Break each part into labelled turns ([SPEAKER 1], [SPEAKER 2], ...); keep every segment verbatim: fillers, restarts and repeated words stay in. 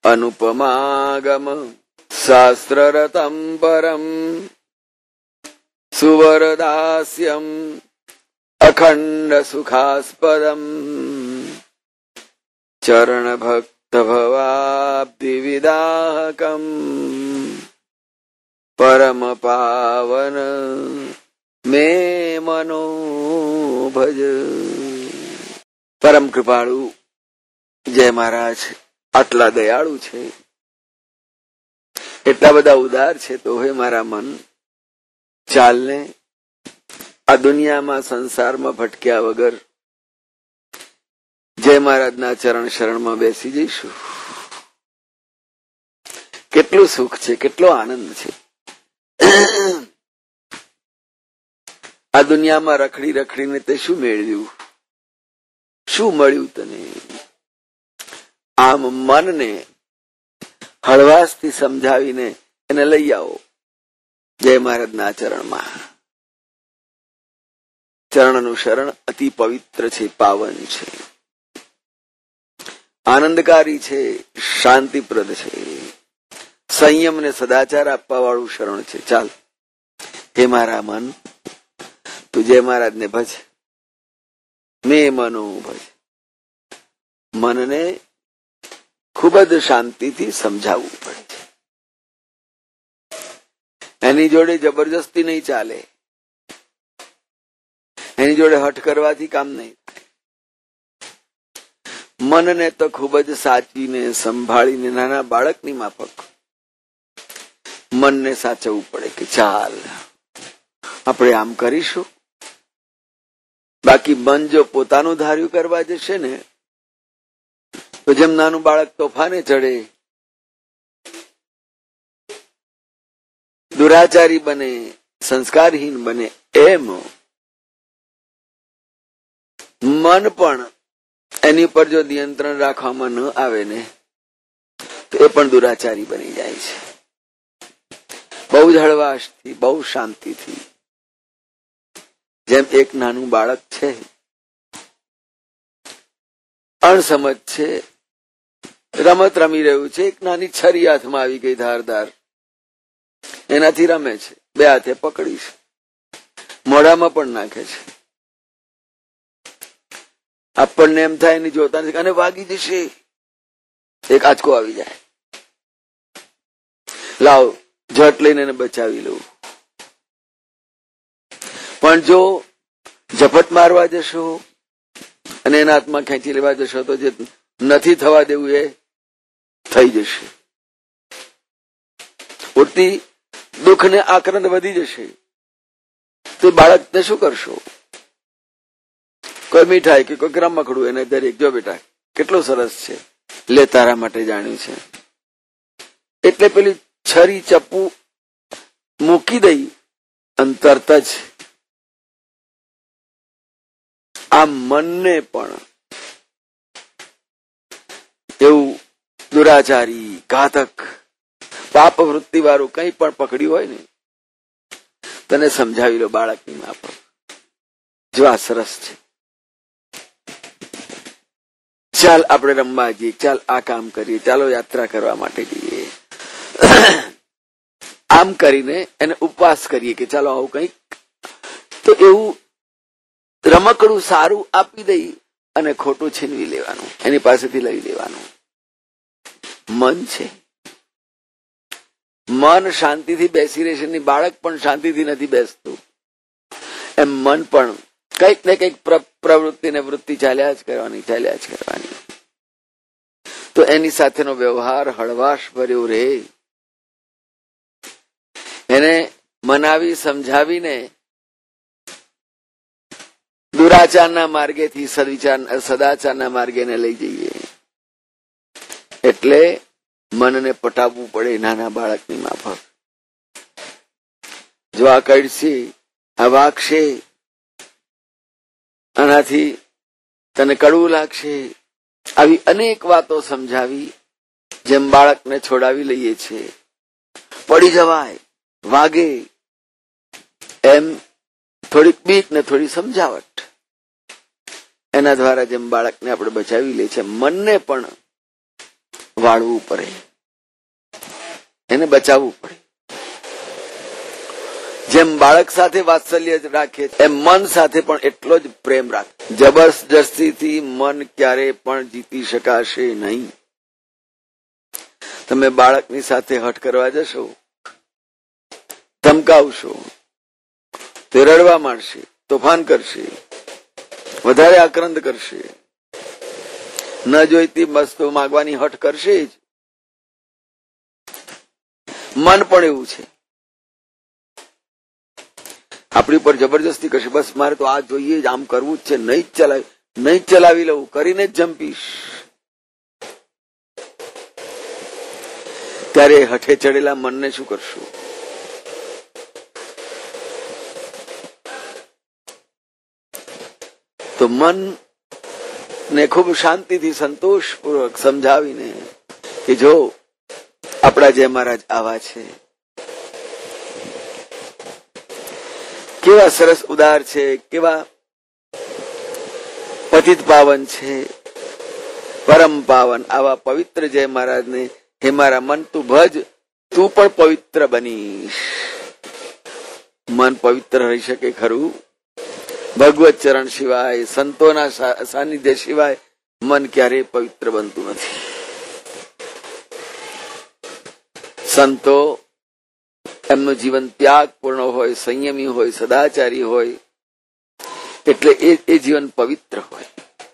[SPEAKER 1] અનુપમાગમ શાસ્ત્રરતમ પરમ સુવરદાસ્યમ અખંડ સુખાસ્પદમ ચરણ ભક્ત ભવાબ્ધિ વિદાહકમ પરમ પાવન મે મનો ભજ. પરમ કૃપાળુ જય મહારાજ આટલા દયાળુ છે, એટલા બધા ઉદાર છે, તો હે મારા મન ચાલને આ દુનિયામાં સંસારમાં ભટક્યા વગર જય મહારાજના ચરણ શરણમાં બેસી જઈશું. કેટલું સુખ છે, કેટલો આનંદ છે. આ દુનિયામાં રખડી રખડીને તે શું મેળવ્યું, શું મળ્યું તને? આમ મનને હળવાશથી સમજાવીને એને લઈ આવો જય મહારાજના ચરણમાં. ચરણનું શરણ અતિ પવિત્ર છે, પાવન છે, આનંદકારી છે, શાંતિપ્રદ છે, સંયમ ને સદાચાર આપવા વાળું શરણ છે. ચાલ હે મારા મન, તું જય મહારાજને ભજ, મેં મનો ભજ. મનને ખૂબ જ શાંતિથી સમજાવવું પડે છે. એની જોડે જબરજસ્તી નહીં ચાલે, એની જોડે હઠ કરવાથી કામ નહીં. મનને તો ખૂબ જ સાચવીને સંભાળીને, નાના બાળકની માફક મનને સાચવવું પડે કે ચાલ આપણે આમ કરીશું. બાકી મન જો પોતાનું ધાર્યું કરવા જશે ને તો જેમ નાનું બાળક તોફાને ચડે, દુરાચારી બને, સંસ્કારહીન બને, એમ મન પણ એની પર જો નિયંત્રણ રાખવામાં ન આવે ને તો એ પણ દુરાચારી બની જાય છે. બહુ જ હળવાશથી, બહુ શાંતિથી, જેમ એક નાનું બાળક છે, અણસમજ છે, રમત રમી રહ્યું છે, એક નાની છરી હાથમાં આવી ગઈ ધારદાર, એનાથી રમે છે, બે હાથે પકડી છે, મોઢામાં પણ નાખે છે. આપણને એમ થાય એની જોતા નથી અને વાગી જશે, એક આંચકો આવી જાય, લાવ ઝટ લઈને એને બચાવી લઉં. પણ જો ઝપટ મારવા જશો અને એના હાથમાં ખેંચી લેવા જશો તો જે નથી થવા દેવું એ થઈ જશે. ઉડતી દુઃખ ને આક્રંદ વધી જશે. તો બાળકને શું કરશો? કોઈ મીઠાઈ કે કોઈ રમકડું એને દરેક, જો બેટા કેટલું સરસ છે, લે તારા માટે જાણ્યું છે, એટલે પેલી છરી ચપ્પુ મૂકી દઈ અને તરત જ આ મનને પણ એવું દુરાચારી, ઘાતક, પાપ વૃત્તિ વાળું કંઈ પણ પકડ્યું હોય ને, તને સમજાવી લો બાળકની માફક, જો આ સરસ છે, ચાલ આપણે રમવા જઈએ, ચાલ આ કામ કરીએ, ચાલો યાત્રા કરવા માટે જઈએ. આમ કરીને એને ઉપવાસ કરીએ કે ચાલો આવું કંઈક, તો એવું રમકડું સારું આપી દઈ અને ખોટું છીનવી લેવાનું, એની પાસેથી લઈ લેવાનું. મન છે, મન શાંતિથી બેસી રહેશે નહીં, બાળક પણ શાંતિથી નથી બેસતું, એમ મન પણ કંઈક ને કંઈક પ્રવૃત્તિ ને વૃત્તિ ચાલ્યા જ કરવાની, ચાલ્યા જ કરવાની. તો એની સાથેનો વ્યવહાર હળવાશ ભર્યો રહે. એને મનાવી સમજાવીને દુરાચારના માર્ગેથી સદવિચાર સદાચારના માર્ગે લઈ જઈએ. એટલે મનને પટાવવું પડે નાના બાળકની માફક. જો આ કડશે, આ વાગશે, આનાથી તને કડવું લાગશે, આવી અનેક વાતો સમજાવી, જેમ બાળકને છોડાવી લઈએ છીએ, પડી જવાય, વાગે, એમ થોડીક બીક ને થોડી સમજાવટ, એના દ્વારા જેમ બાળકને આપણે બચાવી લે છે, મનને પણ વાળવું પડે, એને બચાવવું પડે. જેમ બાળક સાથે વાત્સલ્ય રાખે એમ મન સાથે પણ એટલો જ પ્રેમ રાખે. જબરજસ્તીથી મન ક્યારે પણ જીતી શકાશે નહીં. તમે બાળકની સાથે હઠ કરવા જશો, ધમકાવશો, તે રડવા માંડશે, તોફાન કરશે, વધારે આક્રંદ કરશે, ન જોઈતી વસ્તુ માંગવાની હઠ કરશે જ. મન પણ એવું છે, આપણી પર જબરજસ્તી કરશે. બસ મારે તો આ જોઈએ જ, આમ કરવું જ છે, નહીં જ ચલાવી નહીં જ ચલાવી લઉં, કરીને જ જંપીશ. ત્યારે હઠે ચડેલા મનને શું કરશું? તો મન ને ખૂબ શાંતિથી સંતોષપૂર્વક સમજાવીને કે જો આપણા જય મહારાજ આવા છે, કેવા સરસ ઉદાર છે, કેવા પતિત પાવન છે, પરમ પાવન. આવા પવિત્ર જય મહારાજને હે મારા મન તું ભજ, તું પણ પવિત્ર બનીશ. મન પવિત્ર રહી શકે ખરું? ભગવત ચરણ સિવાય, સંતોના સાનિધ્ય સિવાય મન ક્યારેય પવિત્ર બનતું નથી. સંતો એમનું જીવન ત્યાગપૂર્ણ હોય, સંયમી હોય, સદાચારી હોય, એટલે એ એ જીવન પવિત્ર હોય.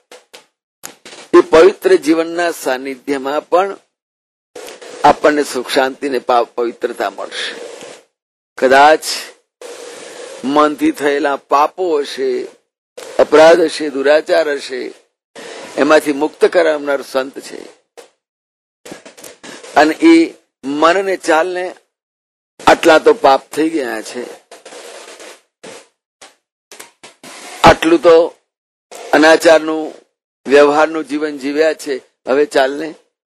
[SPEAKER 1] એ પવિત્ર જીવનના સાનિધ્યમાં પણ આપણને સુખ શાંતિ ને પવિત્રતા મળશે. કદાચ મનથી થયેલા પાપો હશે, અપરાધ હશે, દુરાચાર હશે, એમાંથી મુક્ત કરાવનાર સંત છે. અને એ મનને ચાલને આટલા તો પાપ થઈ ગયા છે, આટલું તો અનાચારનું વ્યવહારનું જીવન જીવ્યા છે, હવે ચાલને.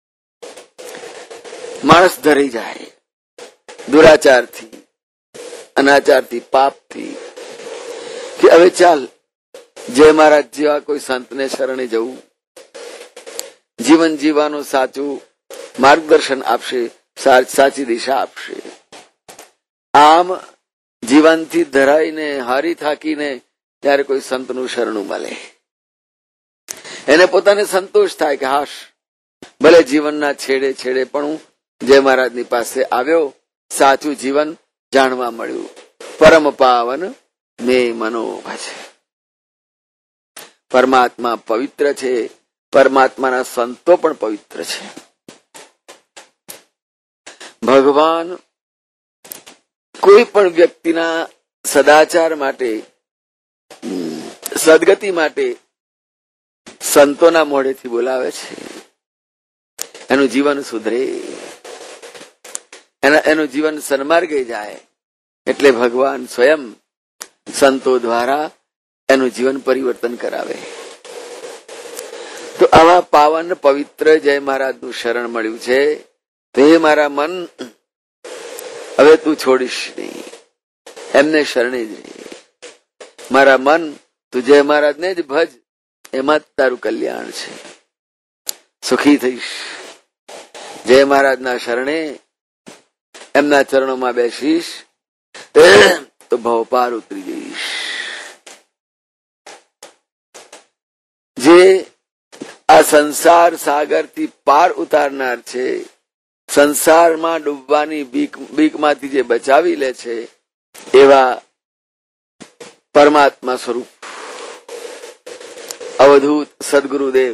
[SPEAKER 1] માણસ ધરી જાય દુરાચારથી, અનાચારથી, પાપથી, કે હવે ચાલ જય મહારાજ જેવા કોઈ સંતને શરણે જવું, જીવન જીવવાનું સાચું માર્ગદર્શન આપશે, સાચી દિશા આપશે. આમ જીવનથી ધરાઈને હારી થાકીને ત્યારે કોઈ સંતનું શરણું મળે, એને પોતાને સંતોષ થાય કે હાશ, ભલે જીવનના છેડે છેડે પણ હું જય મહારાજની પાસે આવ્યો, સાચું જીવન જાણવા મળ્યું. પરમ પાવન મે મનો ભજ. પરમાત્મા પવિત્ર છે, પરમાત્માના સંતો પણ પવિત્ર છે. ભગવાન કોઈ પણ વ્યક્તિના સદાચાર માટે, સદગતિ માટે સંતોના મોઢેથી બોલાવે છે. એનું જીવન સુધરે, એના એનું જીવન સન્માર્ગે જાય, એટલે ભગવાન સ્વયં સંતો દ્વારા એનું જીવન પરિવર્તન કરાવે. તો આવા પાવન પવિત્ર જય મહારાજનું શરણ મળ્યું છે. તો હે મારા મન, હવે તું છોડીશ નહીં, એમને શરણે જ રહે. મારા મન, તું જય મહારાજને જ ભજ, એમાં જ તારું કલ્યાણ છે. સુખી થઈશ. જય મહારાજના શરણે, એમના ચરણોમાં બેસીશ તો ભવપાર ઉતરી જઈશ. જે આ સંસાર સાગરથી પાર ઉતારનાર છે, સંસારમાં ડૂબવાની બીક બીકમાંથી જે બચાવી લે છે, એવા પરમાત્મા સ્વરૂપ અવધૂત સદગુરુદેવ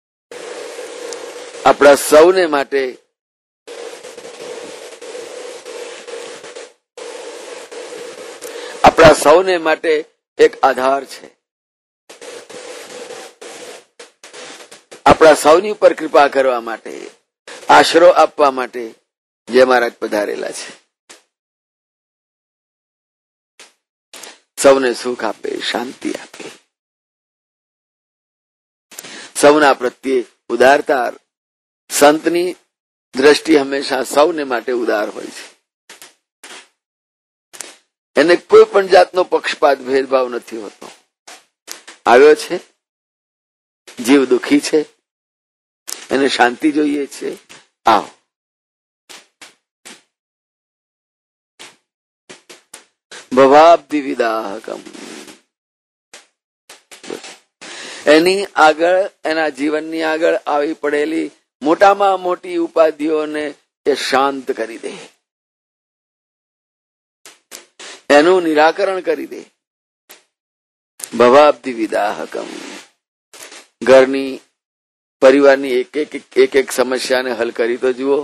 [SPEAKER 1] આપણા સૌને માટે આપણા સૌને માટે એક આધાર છે. આપણા સૌની ઉપર કૃપા કરવા માટે, આશરો આપવા માટે જય મહારાજ પધારેલા છે. સૌને સુખ આપે, શાંતિ આપે, સૌના પ્રત્યે ઉદારતા. સંતની દ્રષ્ટિ હંમેશા સૌને માટે ઉદાર હોય છે. એને કોઈ પણ જાતનો પક્ષપાત ભેદભાવ નથી હોતો. આવ્યો છે, જીવ દુખી છે, એને શાંતિ જોઈએ છે, આવો. ભવાબ્ધિ વિદાહકમ. એની આગળ, એના જીવનની આગળ આવી પડેલી મોટામાં મોટી ઉપાધિઓને એ શાંત કરી દે, એનું નિરાકરણ કરી દે. ભવાબ્ધિ વિદાહકમ. ઘરની, પરિવારની એક એક એક એક સમસ્યાને હલ કરી તો જુઓ.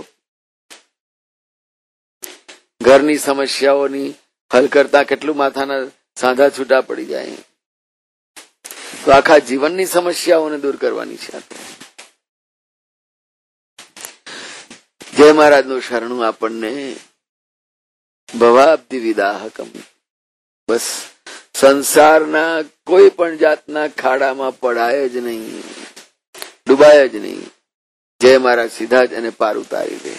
[SPEAKER 1] ઘરની સમસ્યાઓની હલ કરતા કેટલું માથાના સાંધા છૂટા પડી જાય. તો આખા જીવનની સમસ્યાઓને દૂર કરવાની છે. જય મહારાજનું શરણું આપણને ભવાબ્ધિ વિદાહકમ. બસ સંસારના કોઈ પણ જાતના ખાડામાં પડાય જ નહીં, ડૂબાય જ નહીં. જય મહારાજ સીધા જ એને પાર ઉતારી દે.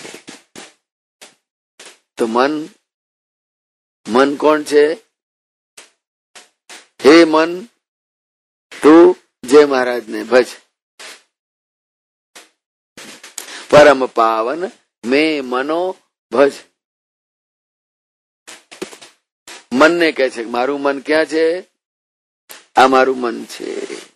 [SPEAKER 1] તો મન, મન કોણ છે? હે મન, તું જય મહારાજને ભજ. પરમ પાવન મેં મનો ભજ. મનને કહે છે મારું મન ક્યાં છે? આ મારું મન છે.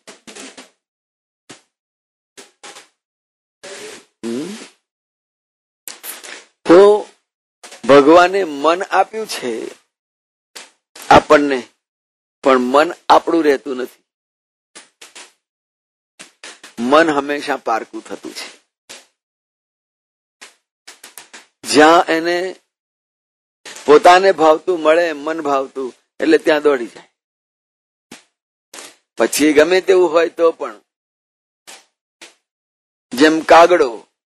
[SPEAKER 1] તો ભગવાને મન આપ્યું છે આપણને, પણ મન આપણું રહેતું નથી. મન હંમેશા પારકું થતું છે. જ્યાં એને પોતાને ભાવતું મળે, મન ભાવતું, એટલે ત્યાં દોડી જાય. પછી ગમે તેવું હોય તો પણ, જેમ કાગડો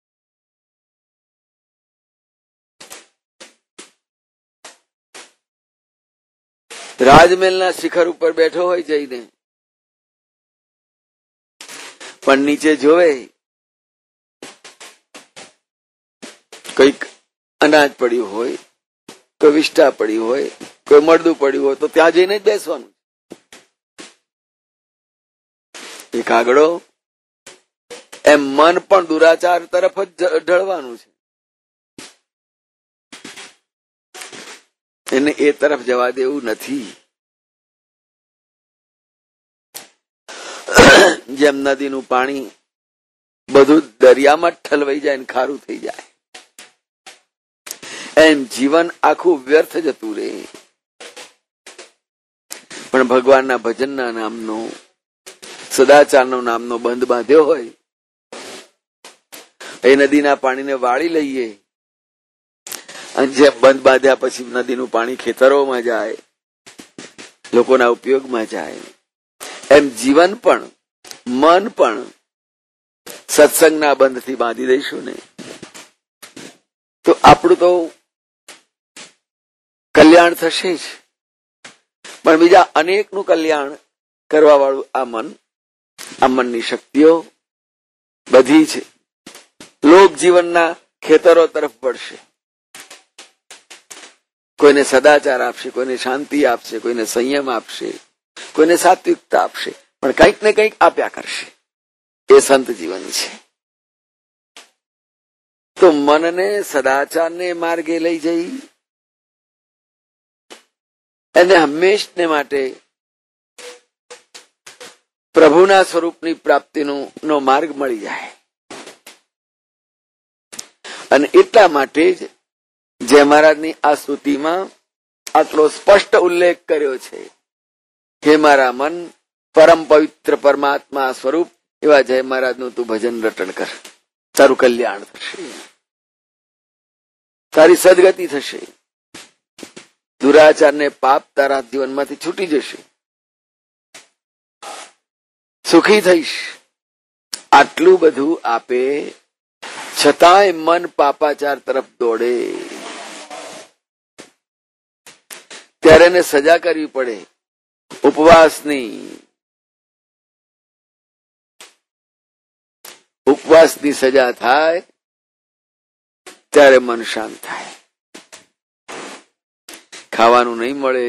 [SPEAKER 1] રાજમહેલના શિખર ઉપર બેઠો હોય જઈને, પણ નીચે જોવે કઈક અનાજ પડ્યું હોય, કોઈ વિષ્ટા પડ્યું હોય, કોઈ મળદું પડ્યું હોય, તો ત્યાં જઈને જ બેસવાનું. એ કાગડો એમ મન પણ દુરાચાર તરફ જ ઢળવાનું છે. એને એ તરફ જવા દેવું નથી. જેમ નદીનું પાણી બધું દરિયામાં ઠલવાઈ જાય ને ખારું થઈ જાય, એમ જીવન આખું વ્યર્થ જતું રહે. પણ ભગવાનના ભજનના નામનો, સદાચારનો નામનો બંધ બાંધ્યો હોય, એ નદીના પાણીને વાળી લઈએ, અને જે બંધ બાંધ્યા પછી નદીનું પાણી ખેતરોમાં જાય, લોકોના ઉપયોગમાં જાય, એમ જીવન પણ, મન પણ સત્સંગના બંધથી બાંધી દઈશું ને, તો આપણું તો કલ્યાણ થશે જ. પણ બીજા અનેકનું કલ્યાણ કરવા વાળું આ મન, આ મનની શક્તિઓ બધી છે લોક જીવનના ખેતરો તરફ વળશે. કોઈને સદાચાર આપશે, કોઈને શાંતિ આપશે, કોઈને સંયમ આપશે, કોઈને સાત્વિકતા આપશે, પણ કંઈક ને કંઈક આપ્યા કરશે. એ સંત જીવન છે. તો મનને સદાચારને માર્ગે લઈ જઈ એને હંમેશને માટે પ્રભુના સ્વરૂપની પ્રાપ્તિનો નો માર્ગ મળી જાય. અને એટલા માટે જ જય મહારાજની આ સ્તુતિમાં આટલો સ્પષ્ટ ઉલ્લેખ કર્યો છે. હે મારા મન, પરમ પવિત્ર પરમાત્મા સ્વરૂપ એવા જય મહારાજનું તું ભજન રટણ કર. તારું કલ્યાણ થશે, તારી સદગતિ થશે, દુરાચાર ને પાપ તારા જીવનમાંથી છૂટી જશે, સુખી થઈશ. આટલું બધું આપે છતાંય મન પાપાચાર તરફ દોડે, ત્યારે એને સજા કરવી પડે ઉપવાસની. ઉપવાસની સજા થાય ત્યારે મન શાંત થાય. ખાવાનું નહીં મળે,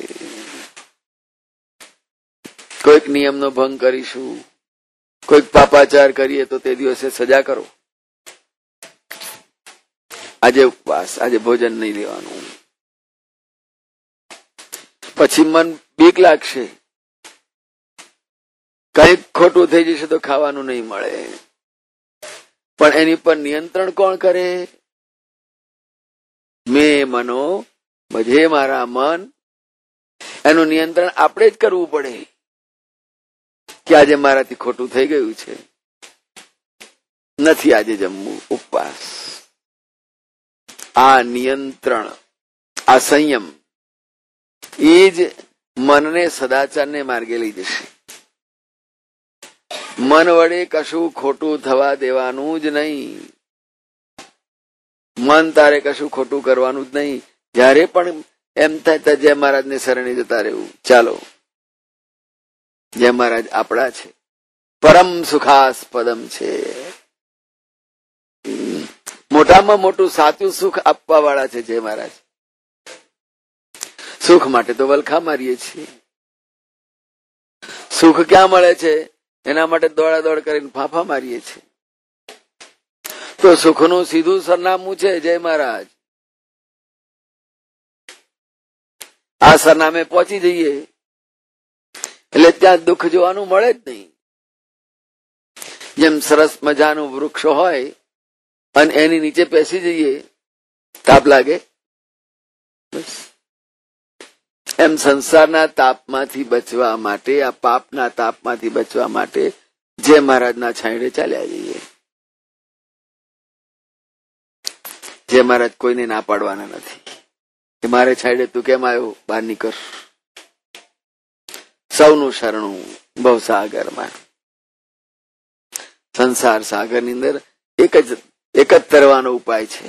[SPEAKER 1] કોઈક નિયમનો ભંગ કરીશું, કોઈક પાપાચાર કરીએ તો તે દિવસે સજા કરો. આજે ઉપવાસ, આજે ભોજન નહીં લેવાનું. પછી મન બીક લાગશે, કઈક ખોટું થઈ જશે તો ખાવાનું નહીં મળે. પણ એની પર નિયંત્રણ કોણ કરે? મેં મનો ભજે મારા મન. એનું નિયંત્રણ આપણે જ કરવું પડે કે આજે મારાથી ખોટું થઈ ગયું છે, નથી આજે જમવું. ઉપવાસ, આ નિયંત્રણ, આ સંયમ એ જ મનને સદાચારને માર્ગે લઈ જશે. મન વડે કશું ખોટું થવા દેવાનું જ નહીં. મન તારે કશું ખોટું કરવાનું જ નહીં. જયારે પણ એમ થાય જય મહારાજ ને શરણે જતા રહેવું. ચાલો, જય મહારાજ આપણા છે, પરમ સુખાસ્પદમ છે. મોટામાં મોટું સાચું સુખ આપવા વાળા છે જય મહારાજ. સુખ માટે તો વલખા મારીએ છીએ. સુખ ક્યાં મળે છે એના માટે દોડા દોડ કરીને ફાંફા મારીએ છીએ. તો સુખનું સીધું સરનામું છે જય મહારાજ. આ સરનામે પહોંચી જઈએ એટલે ત્યાં દુઃખ જોવાનું મળે જ નહીં. જેમ સરસ મજાનું વૃક્ષ હોય અને એની નીચે બેસી જઈએ, તાપ લાગે, એમ સંસારના તાપમાંથી બચવા માટે, આ પાપના તાપમાંથી બચવા માટે જય મહારાજના છાંયડે ચાલ્યા જઈએ. જય મહારાજ કોઈને ના પાડવાના નથી કે મારે છાંયડે તું કેમ આવ્યો, બહાર નીકળ. સૌનું શરણું ભવસાગરમાં. સંસાર સાગરની અંદર એક જ એક જ તરવાનો ઉપાય છે.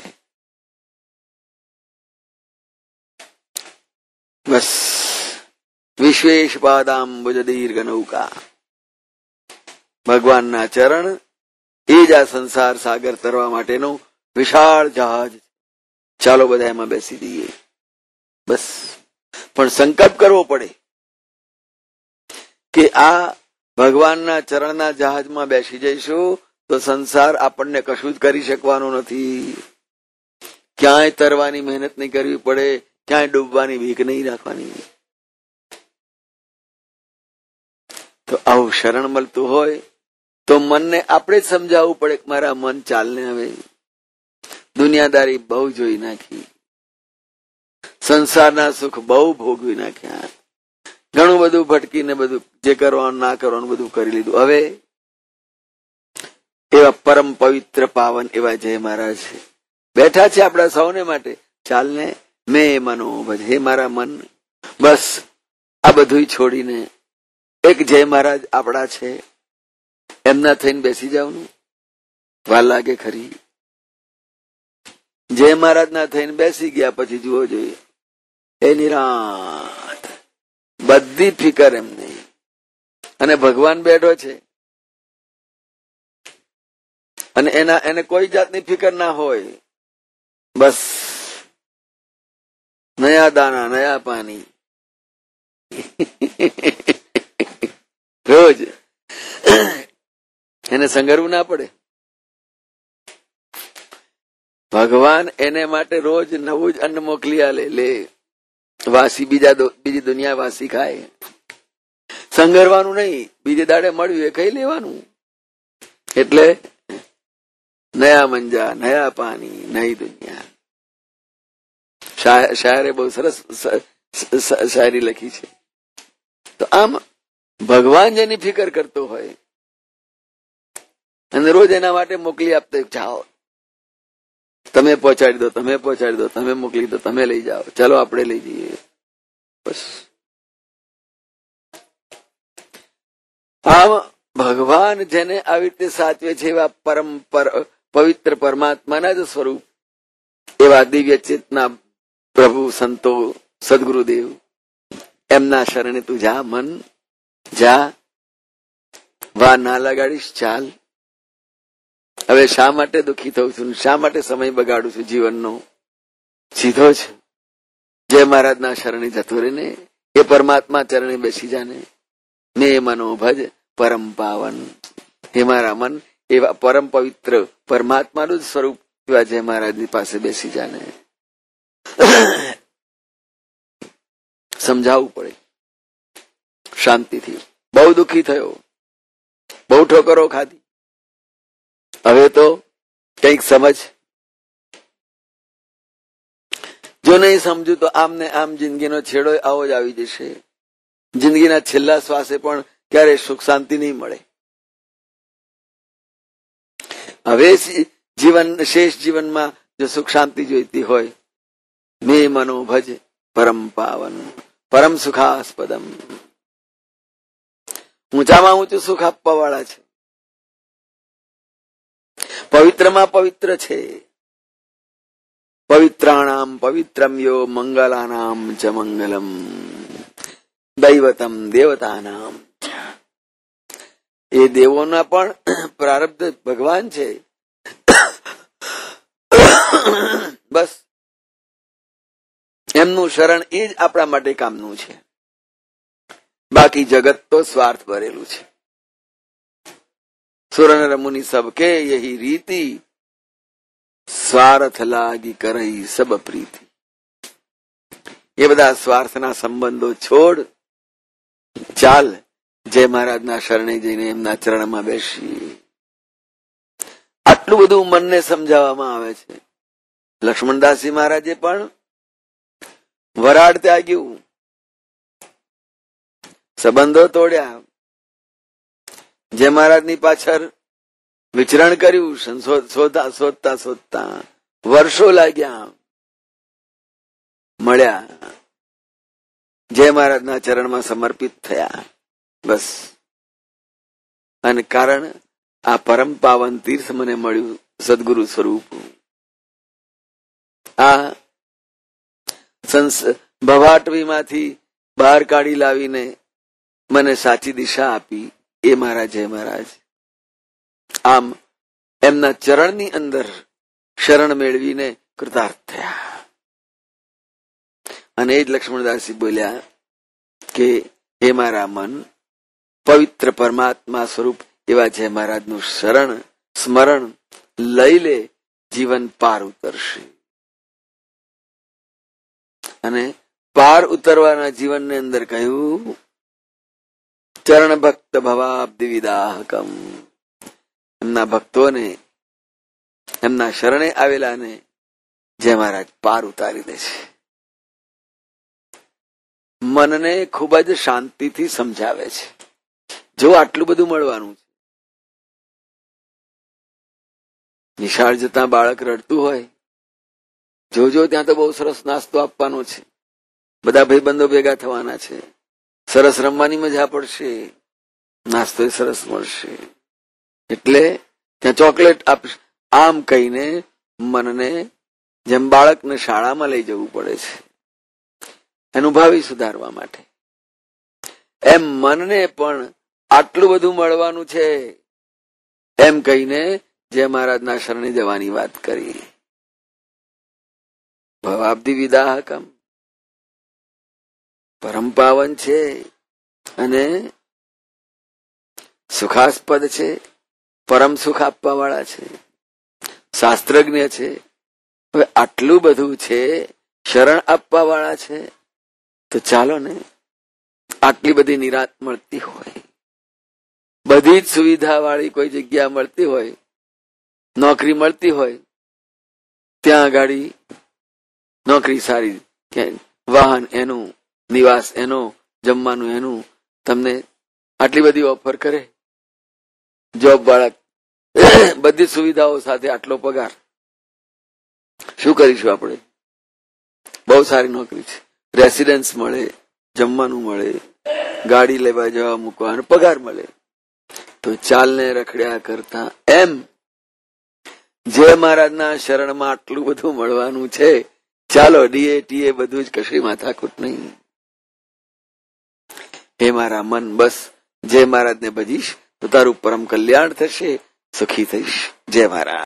[SPEAKER 1] બસ વિશ્વેશ પાદાંબુજ દીર્ઘ નૌકા. ભગવાનના ચરણ એ જ આ સંસાર સાગર તરવા માટેનું વિશાળ જહાજ. ચાલો બધા એમાં બેસી દઈએ. બસ, પણ સંકલ્પ કરવો પડે કે આ ભગવાનના ચરણના જહાજમાં બેસી જઈશું તો સંસાર આપણને કશું જ કરી શકવાનો નથી. ક્યાંય તરવાની મહેનત નહીં કરવી પડે, ક્યાંય ડૂબવાની ભીખ નહીં રાખવાની. તો આવું શરણ મળતું હોય તો મનને આપણે જ સમજાવવું પડે કે મારા મન ચાલને, હવે દુનિયાદારી બહુ જોઈ નાખી, સંસારના સુખ બહુ ભોગવી નાખ્યા, ઘણું બધું ભટકીને બધું જે કરવાનું ના કરવાનું બધું કરી લીધું. હવે એવા પરમ પવિત્ર પાવન એવા જય મહારાજ બેઠા છે આપણા સૌને માટે. ચાલને મેં મનો ભજ, હે મારા મન, બસ આ બધું છોડીને એક જય મહારાજ આપણા છે એમના થઈને બેસી જવાનું. વાર લાગે ખરી. જય મહારાજ ના થઈને બેસી ગયા પછી જુઓ જોઈએ એ નિરાંત, બધી ફિકર એમને. અને ભગવાન બેઠો છે અને એના એને કોઈ જાતની ફિકર ના હોય. બસ નયા દાના નયા પાણી રોજ એને સંગરવું ના પડે. ભગવાન એને માટે રોજ નવું જ અન્ન મોકલી આલે. લે વાસી બીજા બીજી દુનિયા વાસી ખાય, સંગરવાનું નહીં. બીજે દાડે મળ્યું એ ખાઈ લેવાનું. એટલે નયા મંજા નયા પાણી નઈ દુનિયા. શાયરે બહુ સરસ શાયરી લખી છે. તો આમ ભગવાન જેની ફિકર કરતો હોય અને રોજ એના માટે મોકલી આપતો, જાઓ તમે પહોંચાડી દો, તમે પહોંચાડી દો, તમે મોકલી દો, તમે લઈ જાઓ, ચલો આપણે લઈ જઈએ. બસ આમ ભગવાન જેને આવી રીતે સાચવે છે એવા પરમ પવિત્ર પરમાત્માના જ સ્વરૂપ એવા દિવ્ય ચેતના પ્રભુ સંતો સદગુરુદેવ, એમના શરણે તું જા મન, જા. વા ના લગાડીશ, ચાલ. હવે શા માટે દુઃખી થઉં છું, શા માટે સમય બગાડું છું જીવનનો? સીધો છે જય મહારાજના શરણે જતો રહીને એ પરમાત્મા ચરણે બેસી જાને. મેં મનો ભજ પરમ પાવન. હે મારા મન, એવા પરમ પવિત્ર પરમાત્માનું જ સ્વરૂપ એવા જય મહારાજની પાસે બેસી જાને. સમજાવવું પડે શાંતિથી. બહુ દુઃખી થયો, બહુ ઠોકરો ખાધી, હવે તો કંઈક સમજ. જો નહીં સમજુ તો આમ ને આમ જિંદગીનો છેડો આવો જ આવી જશે. જિંદગીના છેલ્લા શ્વાસે પણ ક્યારે સુખ શાંતિ નહીં મળે. હવે જીવન શેષ જીવનમાં જો સુખ શાંતિ જોઈતી હોય, મે મનો ભજ પરમ પાવન પરમ સુખાસ્પદમ. ઊંચામાં ઊંચું સુખ આપવા વાળા છે, પવિત્રમાં પવિત્ર છે. પવિત્રાણામ પવિત્રમ યો મંગલાનામ ચ મંગલમ દૈવતમ દેવતાનામ. એ દેવોના પણ પ્રારબ્ધ ભગવાન છે. બસ એમનું શરણ એ જ આપણા માટે કામનું છે. બાકી જગત તો સ્વાર્થ ભરેલું છે. સુરનર મુનિ સબકે યહી રીતિ સ્વાર્થ લાગી કરઈ સબ પ્રીતિ. એ બધા સ્વાર્થના સંબંધો છોડ, ચાલ જય મહારાજના શરણે જઈને એમના ચરણમાં બેસી. આટલું બધું મનને સમજાવવામાં આવે છે. લક્ષ્મણદાસજી મહારાજે પણ વરાડ ત્યાગ્યું, સંબંધો તોડ્યા, જય મહારાજની પાછળ વિચરણ કર્યું, શોધતા શોધતા શોધતા વર્ષો લાગ્યા, મળ્યા, જય મહારાજના ચરણમાં સમર્પિત થયા. બસ. અને કારણ આ પરમ પાવન તીર્થ મને મળ્યું, સદગુરુ સ્વરૂપ. આ ભવાટવીમાંથી બહાર કાઢી લાવીને મને સાચી દિશા આપી એ મારા જય મહારાજ. આમ એમના ચરણની અંદર શરણ મેળવીને કૃતાર્થ થયા. અને એ જ લક્ષ્મણદાસજી બોલ્યા કે હે મારા મન, પવિત્ર પરમાત્મા સ્વરૂપ એવા જય મહારાજનું શરણ સ્મરણ લઈ લે, જીવન પાર ઉતરશે. અને પાર ઉતરવાના જીવનની અંદર કહ્યું, ચરણ ભક્ત ભવાબ્ધિ વિદાહકમ. એમના ભક્તોને, એમના શરણે આવેલાને જય મહારાજ પાર ઉતારી દે છે. મનને ખૂબ જ શાંતિથી સમજાવે છે. જો આટલું બધું મળવાનું છે, નિશાળ જતા બાળક રડતું હોય, જોજો ત્યાં તો બહુ સરસ નાસ્તો આપવાનો છે, બધા ભાઈબંધો ભેગા થવાના છે, સરસ રમવાની મજા પડશે, નાસ્તો સરસ મળશે, એટલે ત્યાં ચોકલેટ આપશે. આમ કહીને મનને જેમ બાળકને શાળામાં લઈ જવું પડે છે એનું ભાવિ સુધારવા માટે, એમ મનને પણ આટલું બધું મળવાનું છે એમ કહીને જય મહારાજના શરણે જવાની વાત કરી. ભવાબ્ધિ વિદાહકમ, પરમ પાવન છે અને સુખાસ્પદ છે, પરમ સુખ આપવા વાળા છે, શાસ્ત્રજ્ઞ છે. હવે આટલું બધું છે, શરણ આપવા વાળા છે, તો ચાલો ને. આટલી બધી નિરાત મળતી હોય, બધી જ સુવિધા વાળી કોઈ જગ્યા મળતી હોય, નોકરી મળતી હોય, ત્યાં ગાડી નોકરી સારી, વાહન એનું, નિવાસ એનો, જમવાનું એનું, તમને આટલી બધી ઓફર કરે, જોબ વાળા બધી સુવિધાઓ સાથે આટલો પગાર, શું કરીશું આપણે? બહુ સારી નોકરી છે, રેસિડન્સ મળે, જમવાનું મળે, ગાડી લેવા જવા મૂકવાનો પગાર મળે, તો ચાલને રખડ્યા કરતા એમ જય મહારાજના શરણમાં આટલું બધું મળવાનું છે, ચાલો ડીએ ટીએ બધું જ, કશી માથાકૂટ નહીં. હે મારા મન, બસ જય મહારાજને ભજીશ તો તારું પરમ કલ્યાણ થશે, સુખી થઈશ. જય મહારાજ.